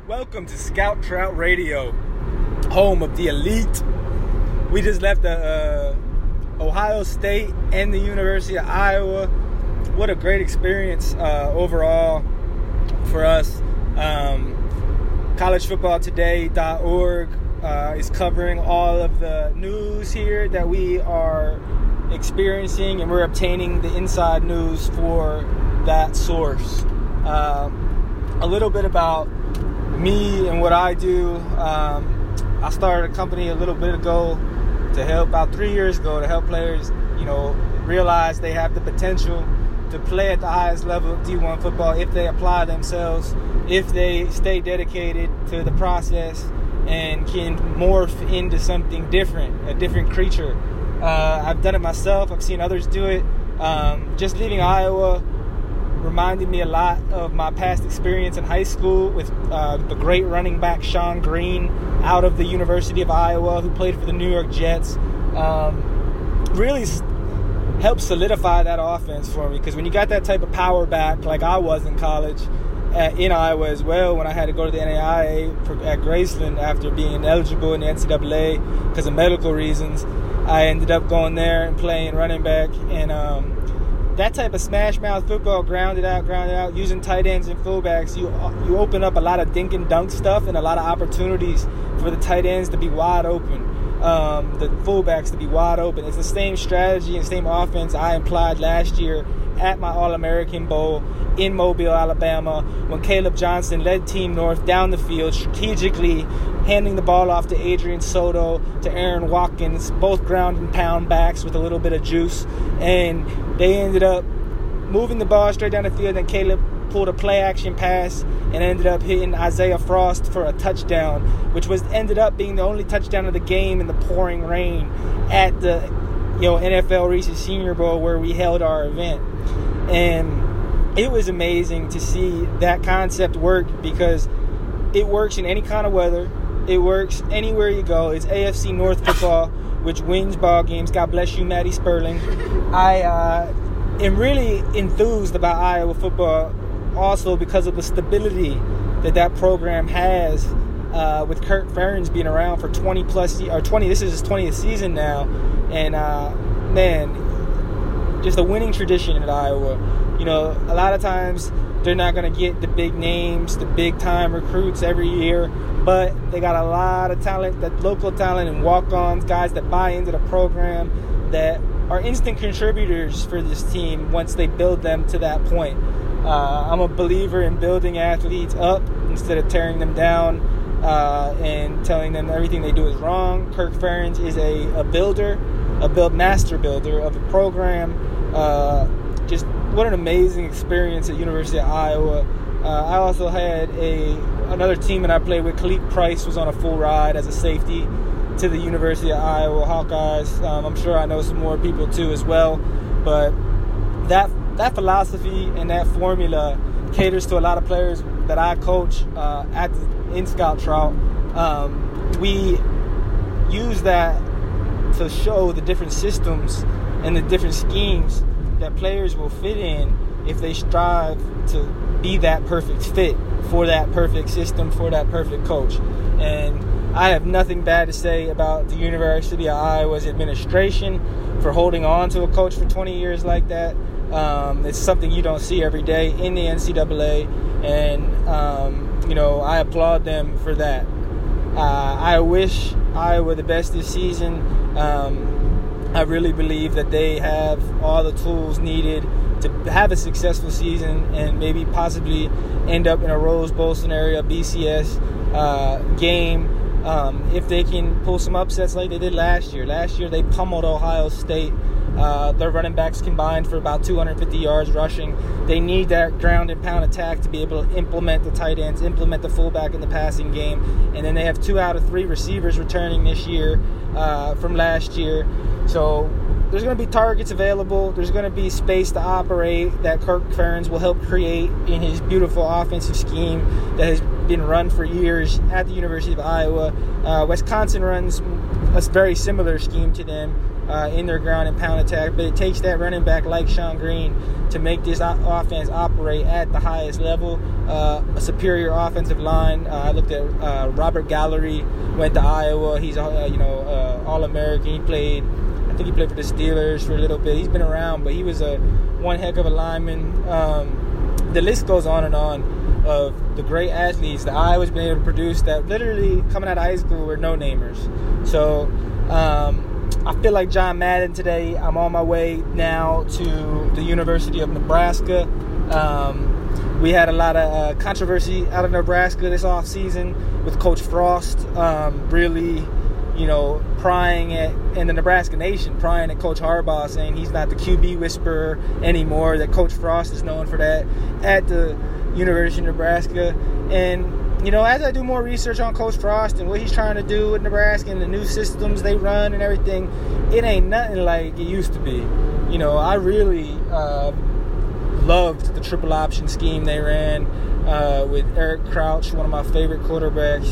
Welcome to Scout Trout Radio, home of the elite. We just left Ohio State and the University of Iowa. What a great experience overall for us. CollegeFootballToday.org is covering all of the news here that we are experiencing, and we're obtaining the inside news for that source. A little bit about me and what I do. I started a company a little bit ago about 3 years ago, to help players, realize they have the potential to play at the highest level of D1 football if they apply themselves, if they stay dedicated to the process and can morph into something different, a different creature. I've done it myself. I've seen others do it. Just leaving Iowa reminded me a lot of my past experience in high school with the great running back Sean Green out of the University of Iowa, who played for the New York Jets. Really helped solidify that offense for me, because when you got that type of power back like I was in college, in Iowa as well, when I had to go to the NAIA at Graceland after being ineligible in the NCAA because of medical reasons, I ended up going there and playing running back. And that type of smash mouth football, grounded out, using tight ends and fullbacks, you open up a lot of dink and dunk stuff and a lot of opportunities for the tight ends to be wide open, the fullbacks to be wide open. It's the same strategy and same offense I employed last year at my All-American Bowl in Mobile, Alabama, when Caleb Johnson led Team North down the field, strategically handing the ball off to Adrian Soto, to Aaron Watkins, both ground and pound backs with a little bit of juice. And they ended up moving the ball straight down the field, and Caleb pulled a play-action pass and ended up hitting Isaiah Frost for a touchdown, which ended up being the only touchdown of the game in the pouring rain at the NFL Reese's Senior Bowl, where we held our event. And it was amazing to see that concept work, because it works in any kind of weather. It works anywhere you go. It's AFC North football, which wins ball games. God bless you, Maddie Sperling. I am really enthused about Iowa football also because of the stability that program has, with Kirk Ferentz being around for 20-plus years, or 20. This is his 20th season now. And, just a winning tradition at Iowa. A lot of times they're not going to get the big names, the big-time recruits every year, but they got a lot of talent, that local talent and walk-ons, guys that buy into the program, that are instant contributors for this team once they build them to that point. I'm a believer in building athletes up instead of tearing them down and telling them everything they do is wrong. Kirk Ferentz is a builder, master builder of a program. Just what an amazing experience at University of Iowa. I also had another team that I played with. Khalif Price was on a full ride as a safety to the University of Iowa Hawkeyes. I'm sure I know some more people too as well. But that philosophy and that formula caters to a lot of players that I coach in Scout Trout. We use that to show the different systems and the different schemes that players will fit in if they strive to be that perfect fit for that perfect system, for that perfect coach. And I have nothing bad to say about the University of Iowa's administration for holding on to a coach for 20 years like that. It's something you don't see every day in the NCAA, and I applaud them for that. I wish Iowa the best this season. I really believe that they have all the tools needed to have a successful season and maybe possibly end up in a Rose Bowl scenario, BCS game, if they can pull some upsets like they did last year. Last year they pummeled Ohio State. Their running backs combined for about 250 yards rushing. They need that ground and pound attack to be able to implement the tight ends, implement the fullback in the passing game. And then they have 2 out of 3 receivers returning this year from last year. So there's going to be targets available. There's going to be space to operate that Kirk Ferentz will help create in his beautiful offensive scheme that has been run for years at the University of Iowa. Wisconsin runs a very similar scheme to them in their ground and pound attack, but it takes that running back like Sean Green to make this offense operate at the highest level. A superior offensive line. I looked at Robert Gallery, went to Iowa. He's All-American. I think he played for the Steelers for a little bit. He's been around, but he was one heck of a lineman. The list goes on and on of the great athletes that Iowa's been able to produce that literally coming out of high school were no-namers. So I feel like John Madden today. I'm on my way now to the University of Nebraska. We had a lot of controversy out of Nebraska this offseason with Coach Frost really, prying in the Nebraska Nation, prying at Coach Harbaugh, saying he's not the QB whisperer anymore, that Coach Frost is known for that at the University of Nebraska. And, as I do more research on Coach Frost and what he's trying to do with Nebraska and the new systems they run and everything, it ain't nothing like it used to be. I really loved the triple option scheme they ran with Eric Crouch, one of my favorite quarterbacks.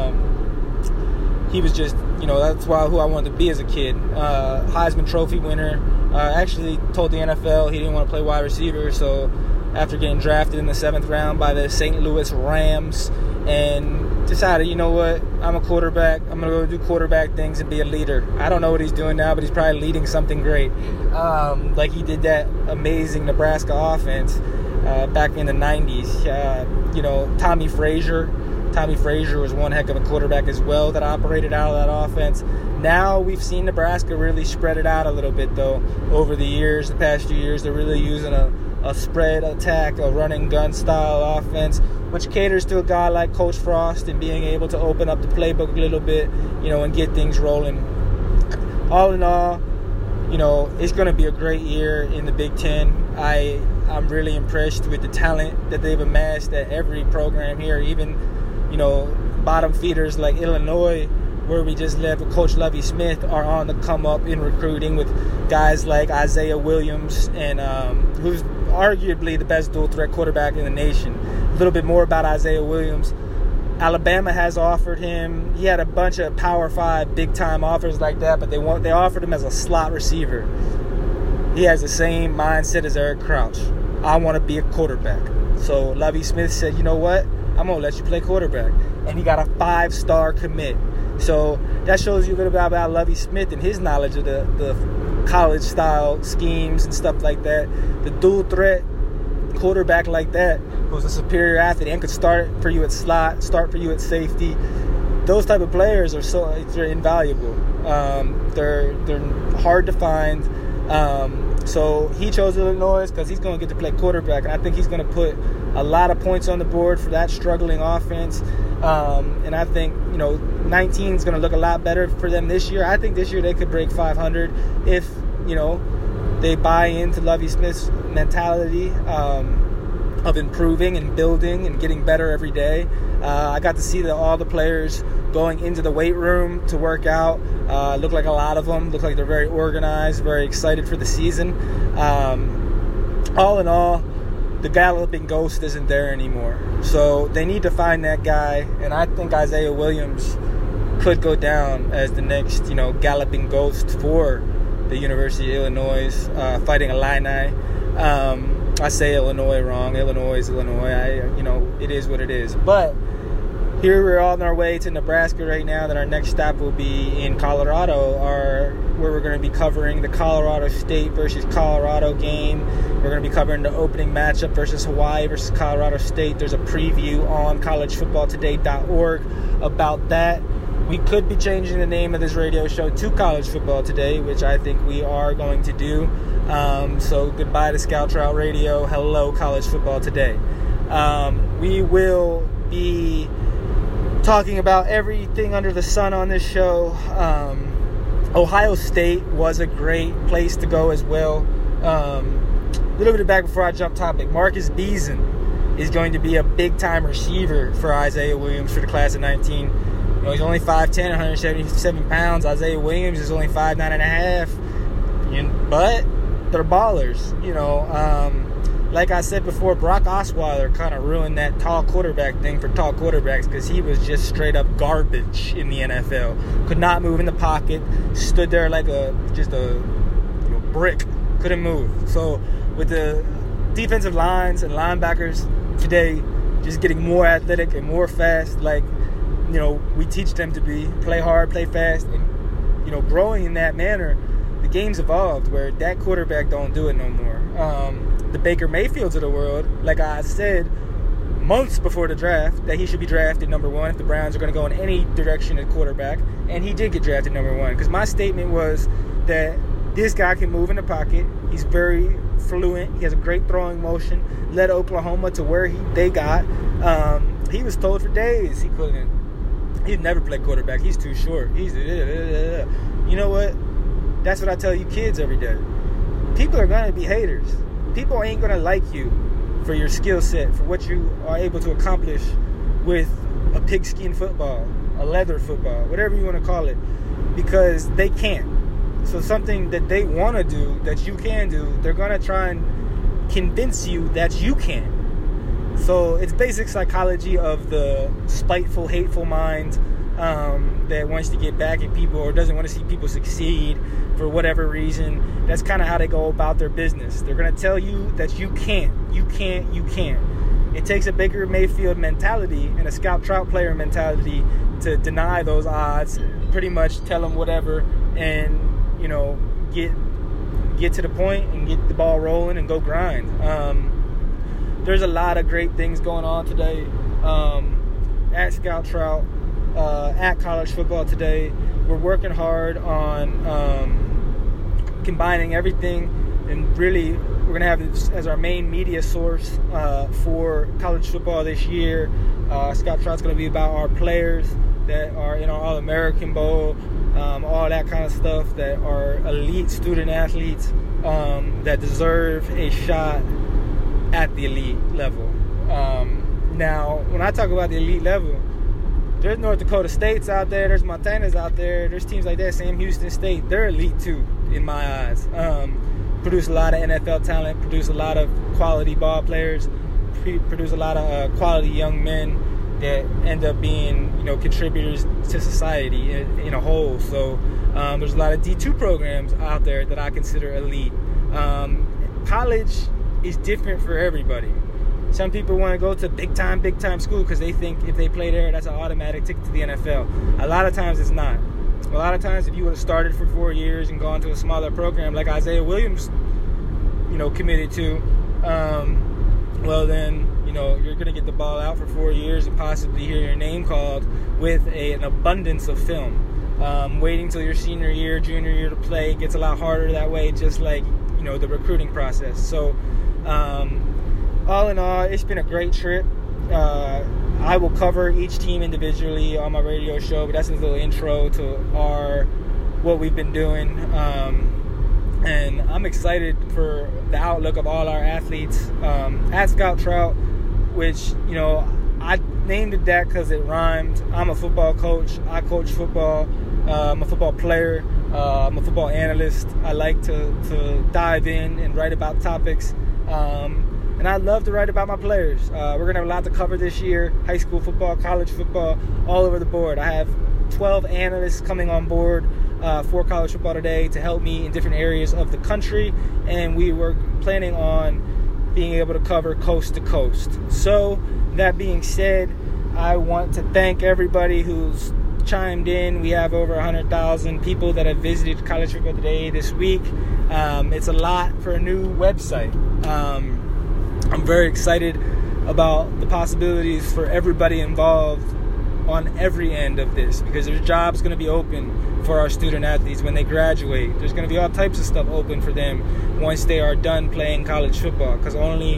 He was just, that's who I wanted to be as a kid. Heisman Trophy winner. Actually told the NFL he didn't want to play wide receiver, so after getting drafted in the 7th round by the St. Louis Rams, and decided, I'm a quarterback. I'm going to go do quarterback things and be a leader. I don't know what he's doing now, but he's probably leading something great. Like he did that amazing Nebraska offense back in the 90s. Tommy Frazier. Tommy Frazier was one heck of a quarterback as well that operated out of that offense. Now we've seen Nebraska really spread it out a little bit, though, over the past few years. They're really using a spread attack, a running gun style offense, which caters to a guy like Coach Frost and being able to open up the playbook a little bit, and get things rolling. All in all, it's going to be a great year in the Big Ten. I'm really impressed with the talent that they've amassed at every program here, even, bottom feeders like Illinois, where we just led with Coach Lovie Smith, are on the come up in recruiting with guys like Isaiah Williams, and who's arguably the best dual threat quarterback in the nation. A little bit more about Isaiah Williams. Alabama has offered him. He had a bunch of Power 5 big-time offers like that, but they offered him as a slot receiver. He has the same mindset as Eric Crouch. I want to be a quarterback. So Lovie Smith said, you know what? I'm going to let you play quarterback. And he got a 5-star commit. So that shows you a little bit about Lovie Smith and his knowledge of the college-style schemes and stuff like that. The dual-threat quarterback like that, who's a superior athlete and could start for you at slot, start for you at safety. Those type of players they're invaluable. They're hard to find. So he chose Illinois because he's going to get to play quarterback, and I think he's going to put a lot of points on the board for that struggling offense. And I think 19 is going to look a lot better for them this year. I think this year they could break 500 if they buy into Lovie Smith's mentality of improving and building and getting better every day. I got to see all the players going into the weight room to work out. Look like a lot of them. Look like they're very organized, very excited for the season. All in all, the galloping ghost isn't there anymore. So they need to find that guy, and I think Isaiah Williams could go down as the next, galloping ghost for the University of Illinois, Fighting Illini. I say Illinois wrong. Illinois is Illinois. It is what it is. But here we're on our way to Nebraska right now. Then our next stop will be in Colorado, where we're going to be covering the Colorado State versus Colorado game. We're going to be covering the opening matchup versus Hawaii versus Colorado State. There's a preview on collegefootballtoday.org about that. We could be changing the name of this radio show to College Football Today, which I think we are going to do. So goodbye to Scout Trout Radio. Hello, College Football Today. We will be talking about everything under the sun on this show. Ohio State was a great place to go as well. A little bit back before I jump topic. Marcus Beason is going to be a big-time receiver for Isaiah Williams for the class of 19. He's only 5'10", 177 pounds. Isaiah Williams is only 5'9.5". but they're ballers. Like I said before, Brock Osweiler kind of ruined that tall quarterback thing for tall quarterbacks because he was just straight up garbage in the NFL. Could not move in the pocket, stood there like a brick, couldn't move. So with the defensive lines and linebackers today just getting more athletic and more fast, we teach them to be, play hard, play fast, and growing in that manner, the game's evolved where that quarterback don't do it no more. The Baker Mayfields of the world, like I said months before the draft, that he should be drafted number 1 if the Browns are going to go in any direction at quarterback, and he did get drafted number 1 because my statement was that this guy can move in the pocket. He's very fluent. He has a great throwing motion. Led Oklahoma to where they got. He was told for days he'd never play quarterback. He's too short. You know what? That's what I tell you kids every day. People are going to be haters. People ain't going to like you for your skill set, for what you are able to accomplish with a pigskin football, a leather football, whatever you want to call it, because they can't. So something that they want to do, that you can do, they're going to try and convince you that you can. So it's basic psychology of the spiteful, hateful mind that wants to get back at people or doesn't want to see people succeed for whatever reason. That's kind of how they go about their business. They're going to tell you that you can't. It takes a Baker Mayfield mentality and a Scout Trout player mentality to deny those odds, pretty much tell them whatever, and get to the point and get the ball rolling and go grind. There's a lot of great things going on today at Scout Trout, at College Football Today. We're working hard on combining everything, and really we're going to have this as our main media source for college football this year. Scout Trout's going to be about our players that are in our All-American Bowl, all that kind of stuff, that are elite student athletes that deserve a shot at the elite level. Now, when I talk about the elite level, there's North Dakota States out there, there's Montanas out there, there's teams like that, Sam Houston State. They're elite too, in my eyes. Produce a lot of NFL talent, produce a lot of quality ball players, produce a lot of quality young men that end up being, contributors to society in a whole. So there's a lot of D2 programs out there that I consider elite. College is different for everybody. Some people want to go to big time school because they think if they play there, that's an automatic ticket to the NFL. A lot of times it's not. A lot of times if you would have started for 4 years and gone to a smaller program like Isaiah Williams, committed to, well then, you're going to get the ball out for 4 years and possibly hear your name called with an abundance of film. Waiting till your senior year, junior year to play gets a lot harder that way, just like, the recruiting process. So, all in all, it's been a great trip. I will cover each team individually on my radio show, but that's a little intro to what we've been doing. And I'm excited for the outlook of all our athletes at Scout Trout, which, I named it that because it rhymed. I'm a football coach. I coach football. I'm a football player. I'm a football analyst. I like to dive in and write about topics. And I love to write about my players. We're going to have a lot to cover this year. High school football, college football, all over the board. I have 12 analysts coming on board for College Football Today to help me in different areas of the country. And we were planning on being able to cover coast to coast. So, that being said, I want to thank everybody who's chimed in. We have over 100,000 people that have visited College Football Today this week. It's a lot for a new website. I'm very excited about the possibilities for everybody involved on every end of this, because there's jobs going to be open for our student athletes when they graduate. There's going to be all types of stuff open for them once they are done playing college football, because only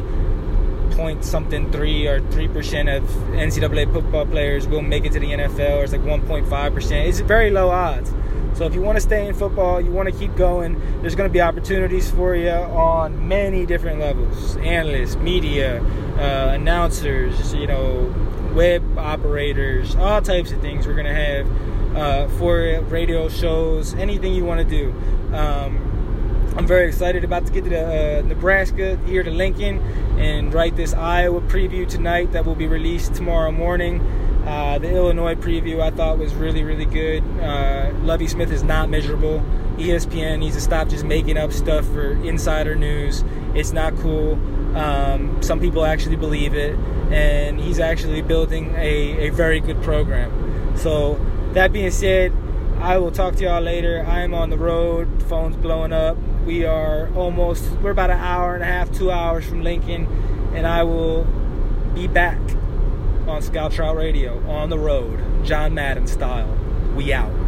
0.3% of NCAA football players will make it to the NFL, or it's like 1.5%. It's very low odds. So if you want to stay in football, you want to keep going, there's going to be opportunities for you on many different levels. Analysts, media, announcers, web operators, all types of things we're going to have for radio shows, anything you want to do. I'm very excited about to get to Nebraska, here to Lincoln, and write this Iowa preview tonight that will be released tomorrow morning. The Illinois preview I thought was really, really good. Lovie Smith is not miserable. ESPN needs to stop just making up stuff for insider news. It's not cool. Some people actually believe it, and he's actually building a very good program. So that being said, I will talk to y'all later. I am on the road. The phone's blowing up. We're about an hour and a half, 2 hours from Lincoln, and I will be back on Scout Trout Radio on the road, John Madden style. We out.